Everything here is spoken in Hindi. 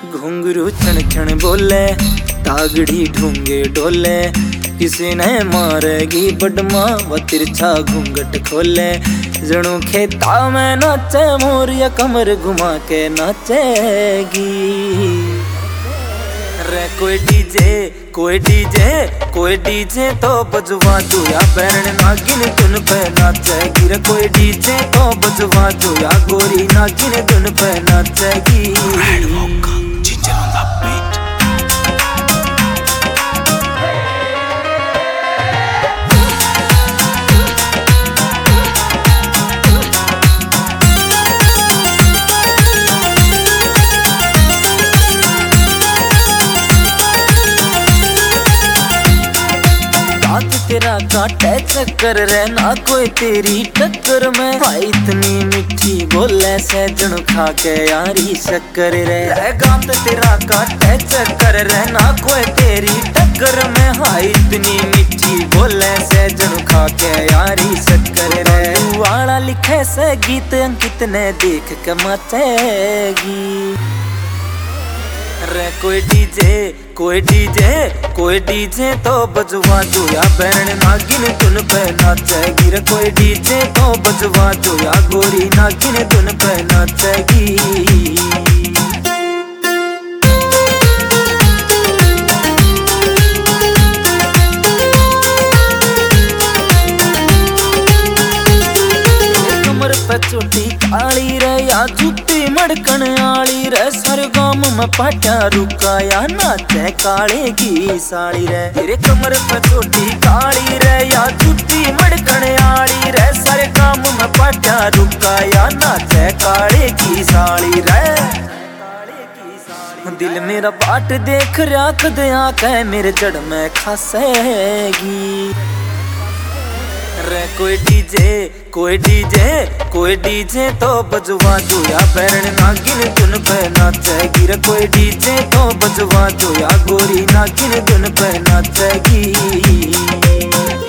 घुंघरू छण छण बोले, तागड़ी ढूंगे डोले, किसी ने मारेगी बडमा व तिरछा घूंघट खोले। जणू खेता में नाचे मोर या कमर घुमा के नाचेगी। रे कोई डीजे कोई डीजे कोई डीजे तो बजवा दो या बैरण नागिन धुन पे नाचेगी। रे कोई डीजे तो बजवा दो या गोरी नागिन धुन पे नाचेगी। तेरा काटे चक्कर रे ना कोई तेरी टक्कर में। भाई इतनी मीठी बोले सैजन खा के यारी शक्कर रे। गात तेरा काटे चक्कर रे ना कोई तेरी टक्कर में। हाय इतनी मीठी बोले सैजन खा के यारी शक्कर रे। वाला लिखे से गीत अंकित ने देख के मचेगी। रे कोई डीजे कोई डीजे कोई डीजे तो बजवा दो या बैरण नागिन धुन पे नाचेगी। रे कोई डीजे तो बजवा दो या गोरी नागिन धुन पे नाचेगी। चोटी काली रे या जुत्ती मड़कन आली रे। सरगम में पाटा रुका या नाचे काले की साड़ी रे। तेरे कमर पे चोटी काली रे या जुत्ती मड़कन आली रे। सरगम में पाटा रुका या नाचे काले की साड़ी रे। दिल मेरा बाट देख रख दे आके मेरे जड़ में खासेगी। रे कोई डीजे कोई डीजे कोई डीजे तो बजवा दो या बैरण नागिन धुन पे नाचेगी। रे कोई डीजे तो बजवा दो या गोरी नागिन धुन पे नाचेगी।